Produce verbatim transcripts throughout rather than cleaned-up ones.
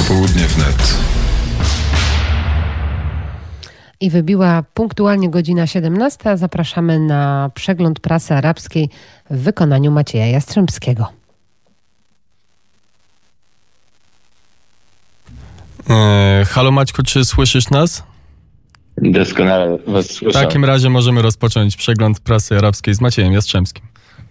Popołudnie wnet. I wybiła punktualnie godzina siedemnasta. Zapraszamy na przegląd prasy arabskiej w wykonaniu Macieja Jastrzębskiego. E, halo Maćku, czy słyszysz nas? Doskonale was słyszę. W takim razie możemy rozpocząć przegląd prasy arabskiej z Maciejem Jastrzębskim.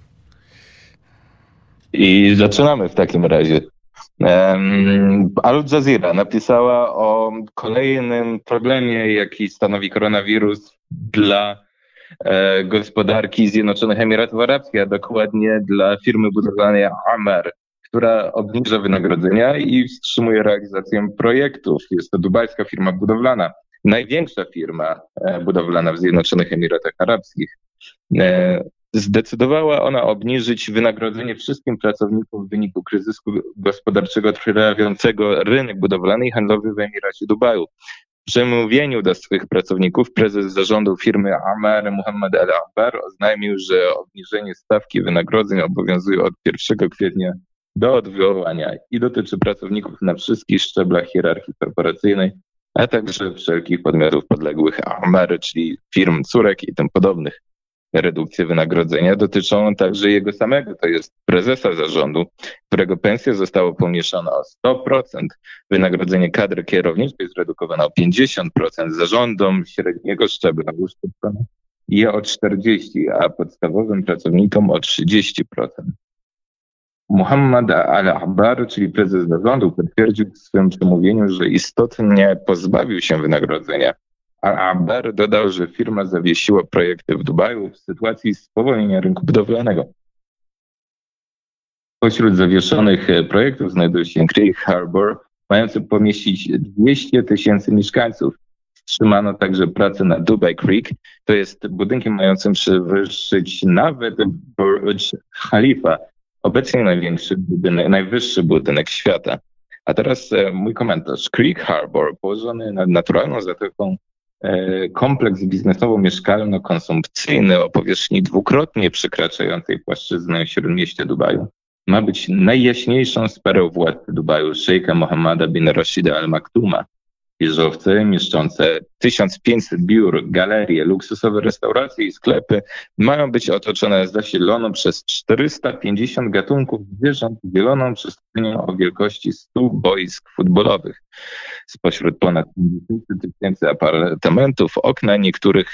I zaczynamy w takim razie. Um, Al Jazeera napisała o kolejnym problemie, jaki stanowi koronawirus dla e, gospodarki Zjednoczonych Emiratów Arabskich, a dokładnie dla firmy budowlanej Amer, która obniża wynagrodzenia i wstrzymuje realizację projektów. Jest to dubajska firma budowlana, największa firma e, budowlana w Zjednoczonych Emiratach Arabskich. E, Zdecydowała ona obniżyć wynagrodzenie wszystkim pracownikom w wyniku kryzysu gospodarczego trwającego rynek budowlany i handlowy w Emiracie Dubaju. W przemówieniu do swych pracowników prezes zarządu firmy Amer Mohammed Al-Abbar oznajmił, że obniżenie stawki wynagrodzeń obowiązuje od pierwszego kwietnia do odwołania i dotyczy pracowników na wszystkich szczeblach hierarchii korporacyjnej, a także wszelkich podmiotów podległych Amer, czyli firm córek i tym podobnych. Redukcje wynagrodzenia dotyczą także jego samego, to jest prezesa zarządu, którego pensja została pomniejszona o sto procent. Wynagrodzenie kadry kierowniczej jest redukowane o pięćdziesiąt procent, zarządom średniego szczebla uszczuplone je o czterdzieści procent, a podstawowym pracownikom o trzydzieści procent. Mohammed Al-Abbar, czyli prezes zarządu, potwierdził w swym przemówieniu, że istotnie pozbawił się wynagrodzenia. Al-Abbar dodał, że firma zawiesiła projekty w Dubaju w sytuacji spowolnienia rynku budowlanego. Pośród zawieszonych projektów znajduje się Creek Harbor, mający pomieścić dwieście tysięcy mieszkańców. Wstrzymano także pracę na Dubai Creek, to jest budynkiem mającym przewyższyć nawet Burj Khalifa, obecnie największy budynek, najwyższy budynek świata. A teraz e, mój komentarz. Creek Harbor, położony nad naturalną zatoką, e, kompleks biznesowo-mieszkalno-konsumpcyjny o powierzchni dwukrotnie przekraczającej płaszczyznę śródmieścia Dubaju, ma być najjaśniejszą z pereł władcy Dubaju, szejka Mohammada bin Rashida Al Maktouma. Wieżowce mieszczące tysiąc pięćset biur, galerie, luksusowe restauracje i sklepy mają być otoczone zasiloną przez czterysta pięćdziesiąt gatunków zwierząt, dzieloną przestrzenią o wielkości stu boisk futbolowych. Spośród ponad pięćdziesiąt tysięcy apartamentów okna niektórych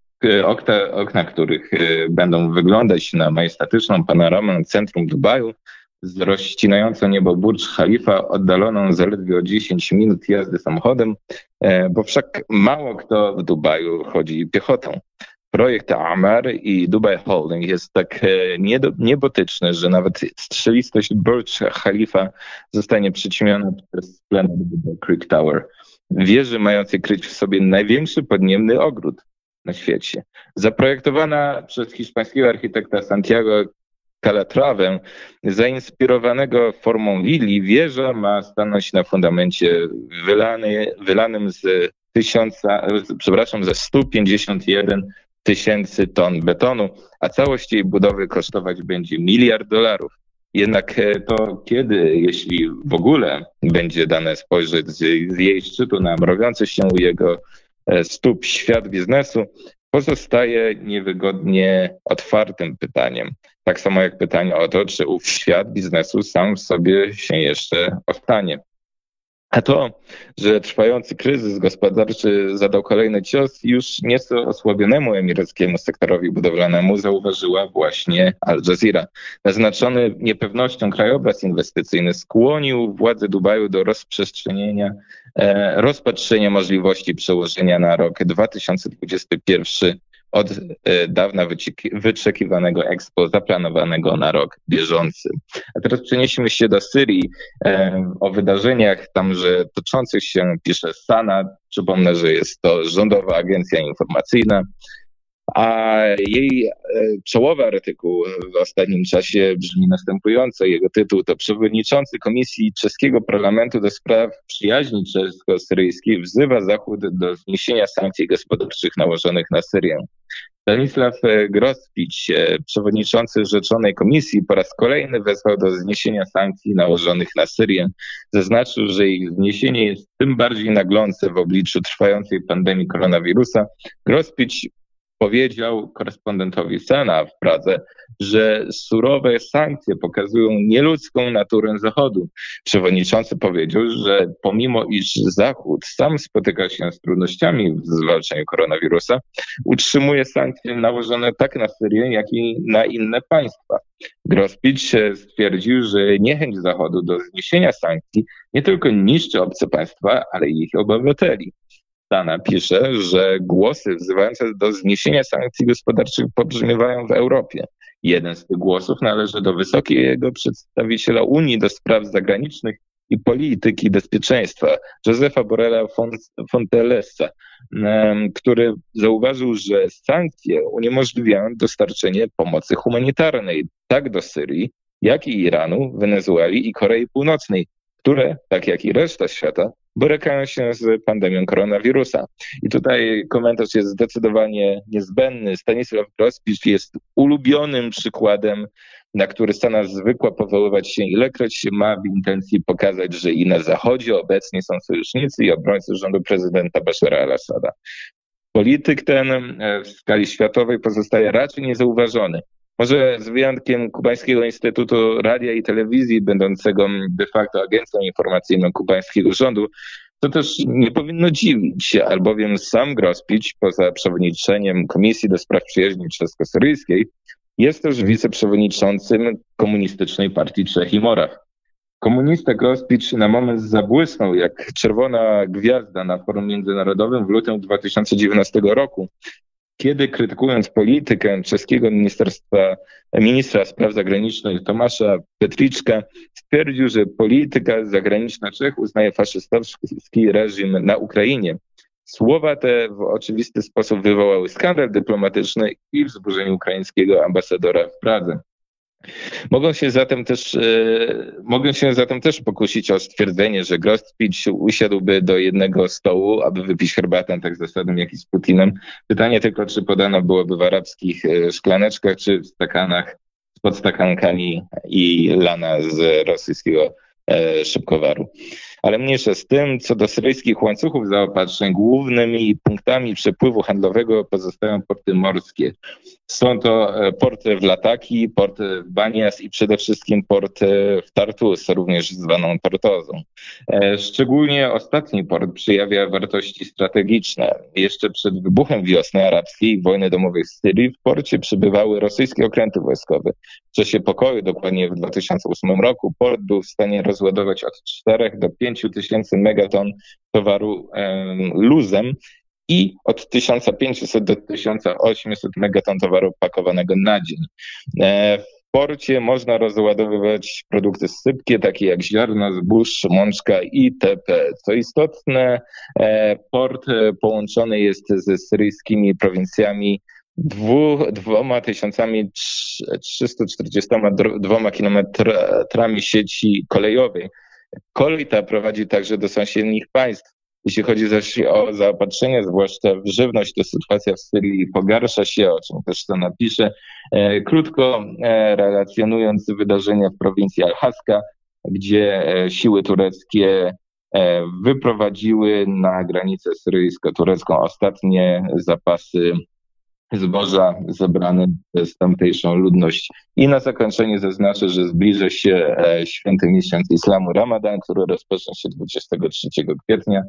Okna, okna, których będą wyglądać na majestatyczną panoramę centrum Dubaju, z rozcinająco niebo Burj Khalifa, oddaloną zaledwie o dziesięć minut jazdy samochodem, bo wszak mało kto w Dubaju chodzi piechotą. Projekt Amer i Dubai Holding jest tak niebotyczny, że nawet strzelistość Burj Khalifa zostanie przyćmiona przez splendor Dubai Creek Tower, wieży mającej kryć w sobie największy podniebny ogród na świecie. Zaprojektowana przez hiszpańskiego architekta Santiago Calatrawę, zainspirowanego formą lilii, wieża ma stanąć na fundamencie wylany, wylanym z tysiąca, przepraszam, ze stu pięćdziesięciu jeden tysięcy ton betonu, a całość jej budowy kosztować będzie miliard dolarów. Jednak to kiedy, jeśli w ogóle będzie dane spojrzeć z, z jej szczytu na mrowiący się u jego stóp świat biznesu, pozostaje niewygodnie otwartym pytaniem. Tak samo jak pytanie o to, czy ów świat biznesu sam w sobie się jeszcze ostanie. A to, że trwający kryzys gospodarczy zadał kolejny cios już nieco osłabionemu emirackiemu sektorowi budowlanemu, zauważyła właśnie Al Jazeera. Naznaczony niepewnością krajobraz inwestycyjny skłonił władze Dubaju do rozprzestrzenienia, e, rozpatrzenia możliwości przełożenia na rok dwa tysiące dwudziesty pierwszy od e, dawna wycieki, wyczekiwanego Expo zaplanowanego na rok bieżący. A teraz przenieśmy się do Syrii. E, o wydarzeniach tamże toczących się pisze Sana. Przypomnę, że jest to rządowa agencja informacyjna. A jej czołowy artykuł w ostatnim czasie brzmi następująco. Jego tytuł to: Przewodniczący Komisji Czeskiego Parlamentu do spraw przyjaźni czesko-syryjskiej wzywa Zachód do zniesienia sankcji gospodarczych nałożonych na Syrię. Stanisław Grospić, przewodniczący rzeczonej komisji, po raz kolejny wezwał do zniesienia sankcji nałożonych na Syrię. Zaznaczył, że ich zniesienie jest tym bardziej naglące w obliczu trwającej pandemii koronawirusa. Grospić powiedział korespondentowi Sana w Pradze, że surowe sankcje pokazują nieludzką naturę Zachodu. Przewodniczący powiedział, że pomimo iż Zachód sam spotyka się z trudnościami w zwalczaniu koronawirusa, utrzymuje sankcje nałożone tak na Syrię, jak i na inne państwa. Grospić stwierdził, że niechęć Zachodu do zniesienia sankcji nie tylko niszczy obce państwa, ale i ich obywateli. Sana pisze, że głosy wzywające do zniesienia sankcji gospodarczych pobrzmiewają w Europie. Jeden z tych głosów należy do wysokiego przedstawiciela Unii do spraw zagranicznych i polityki bezpieczeństwa, Josefa Borrella Fontellesa, który zauważył, że sankcje uniemożliwiają dostarczenie pomocy humanitarnej tak do Syrii, jak i Iranu, Wenezueli i Korei Północnej, które, tak jak i reszta świata, borykają się z pandemią koronawirusa. I tutaj komentarz jest zdecydowanie niezbędny. Stanisław Grospić jest ulubionym przykładem, na który Stana zwykła powoływać się, ilekroć ma w intencji pokazać, że i na Zachodzie obecnie są sojusznicy i obrońcy rządu prezydenta Bashara al-Assada. Polityk ten w skali światowej pozostaje raczej niezauważony. Może z wyjątkiem Kubańskiego Instytutu Radia i Telewizji, będącego de facto agencją informacyjną kubańskiego rządu, to też nie powinno dziwić, albowiem sam Grospić, poza przewodniczeniem Komisji do Spraw Przyjaźni Czesko-Syryjskiej, jest też wiceprzewodniczącym Komunistycznej Partii Czech i Moraw. Komunista Grospić na moment zabłysnął jak czerwona gwiazda na forum międzynarodowym w lutym dwa tysiące dziewiętnastego roku, kiedy krytykując politykę czeskiego ministerstwa, ministra spraw zagranicznych Tomasza Petriczka, stwierdził, że polityka zagraniczna Czech uznaje faszystowski reżim na Ukrainie. Słowa te w oczywisty sposób wywołały skandal dyplomatyczny i wzburzenie ukraińskiego ambasadora w Pradze. Mogą się zatem też, e, mogę się zatem też pokusić o stwierdzenie, że Grospić usiadłby do jednego stołu, aby wypić herbatę tak z Asadem, jak i z Putinem. Pytanie tylko, czy podano byłoby w arabskich szklaneczkach, czy w stakanach z podstakankami i lana z rosyjskiego e, szybkowaru. Ale mniejsza z tym, co do syryjskich łańcuchów zaopatrzeń, głównymi punktami przepływu handlowego pozostają porty morskie. Są to porty w Lataki, porty w Banias i przede wszystkim port w Tartus, również zwaną Tortozą. Szczególnie ostatni port przejawia wartości strategiczne. Jeszcze przed wybuchem wiosny arabskiej i wojny domowej w Syrii w porcie przybywały rosyjskie okręty wojskowe. W czasie pokoju, dokładnie w dwa tysiące ósmym roku, port był w stanie rozładować od czterech do pięciu tysięcy megaton towaru e, luzem i od tysiąc pięćset do tysiąc osiemset megaton towaru pakowanego na dzień. E, w porcie można rozładowywać produkty sypkie, takie jak ziarno, zbóż, mączka itp. Co istotne, e, port połączony jest ze syryjskimi prowincjami Dwu, dwoma tysiącami trzysta czterdziestoma dwoma kilometrami sieci kolejowej. Kolej ta prowadzi także do sąsiednich państw. Jeśli chodzi zaś o zaopatrzenie, zwłaszcza w żywność, to sytuacja w Syrii pogarsza się, o czym też to napiszę. E, krótko e, relacjonując wydarzenia w prowincji Al-Haska, gdzie e, siły tureckie e, wyprowadziły na granicę syryjsko-turecką ostatnie zapasy zboża zebrane przez tamtejszą ludność. I na zakończenie zaznaczę, że zbliża się święty miesiąc islamu Ramadan, który rozpocznie się dwudziestego trzeciego kwietnia,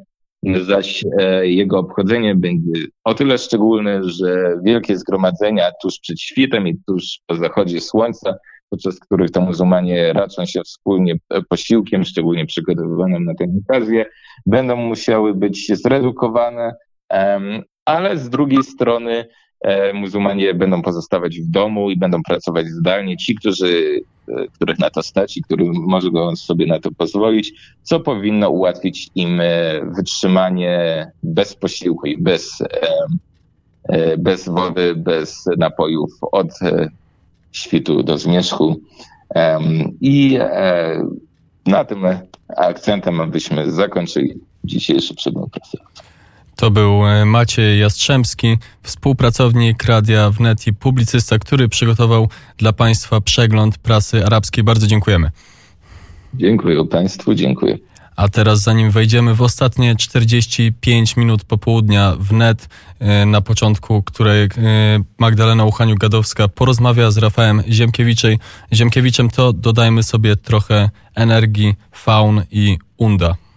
zaś jego obchodzenie będzie o tyle szczególne, że wielkie zgromadzenia tuż przed świtem i tuż po zachodzie słońca, podczas których to muzułmanie raczą się wspólnie posiłkiem, szczególnie przygotowywanym na tę okazję, będą musiały być zredukowane, ale z drugiej strony muzułmanie będą pozostawać w domu i będą pracować zdalnie. Ci, którzy, których na to stać i którzy mogą sobie na to pozwolić, co powinno ułatwić im wytrzymanie bez posiłku i bez bez wody, bez napojów od świtu do zmierzchu. I na tym akcentem abyśmy zakończyli dzisiejszy przegląd prasy. To był Maciej Jastrzębski, współpracownik Radia Wnet i publicysta, który przygotował dla Państwa przegląd prasy arabskiej. Bardzo dziękujemy. Dziękuję Państwu, dziękuję. A teraz, zanim wejdziemy w ostatnie czterdzieści pięć minut popołudnia Wnet, na początku której Magdalena Uchaniuk-Gadowska porozmawia z Rafałem Ziemkiewiczem, Ziemkiewiczem, to dodajmy sobie trochę energii, faun i unda.